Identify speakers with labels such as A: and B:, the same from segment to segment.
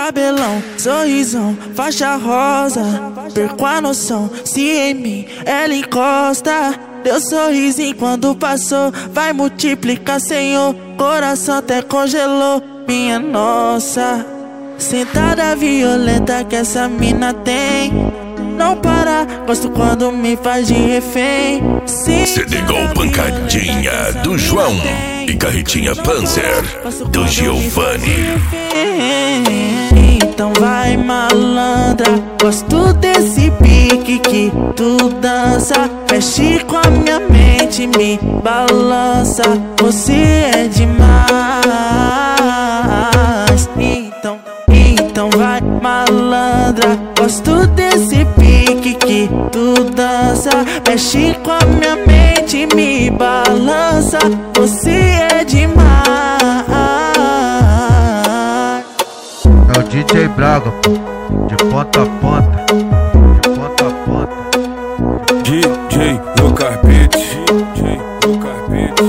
A: Cabelão, sorrisão, faixa rosa. Perco a noção, se em mim ela encosta. Deu sorrisinho quando passou, vai multiplicar, Senhor. Coração até congelou, minha nossa. Sentada violenta que essa mina tem. Não para, gosto quando me faz de refém.
B: CD Gol Pancadinha do João e Carretinha Panzer do Giovanni.
A: Então vai, malandra, gosto desse pique que tu dança. Mexe com a minha mente, me balança. Você é demais. Então vai, malandra, gosto desse pique que tu dança. Mexe com a minha mente, me balança. Você é demais.
C: É o DJ Braga, de ponta a ponta, de ponta a ponta.
D: DJ no carpete, DJ no carpete.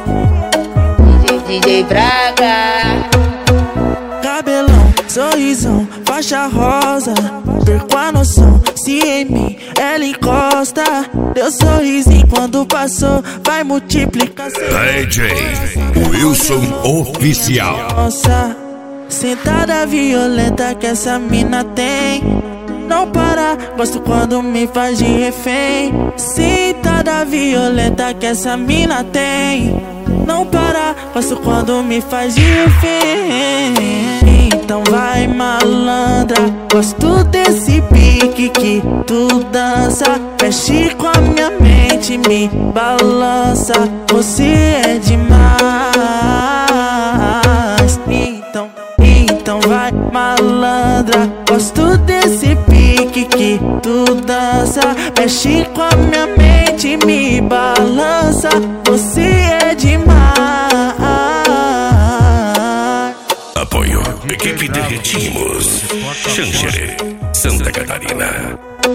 E: DJ Braga.
A: Cabelão, sorrisão, faixa rosa. Perco a noção, se em mim ela encosta. Deu sorrisinho quando passou, vai multiplicar.
B: DJ Wilson Oficial.
A: Nossa, sentada violenta que essa mina tem. Não para, gosto quando me faz de refém. Sentada violenta que essa mina tem. Não para, gosto quando me faz de refém. Então vai, malandra, gosto desse pique que tu dança. Mexe com a minha mente, me balança. Você é demais. Então vai, malandra, gosto desse pique que tu dança. Mexe com a minha mente, me balança. Você é demais.
B: Apoio Equipe Derretimos, Xanxerê, Santa Catarina.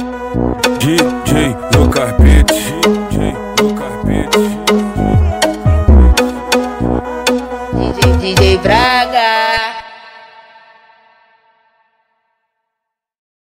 D: DJ no carpete, DJ no carpete.
E: DJ Braga.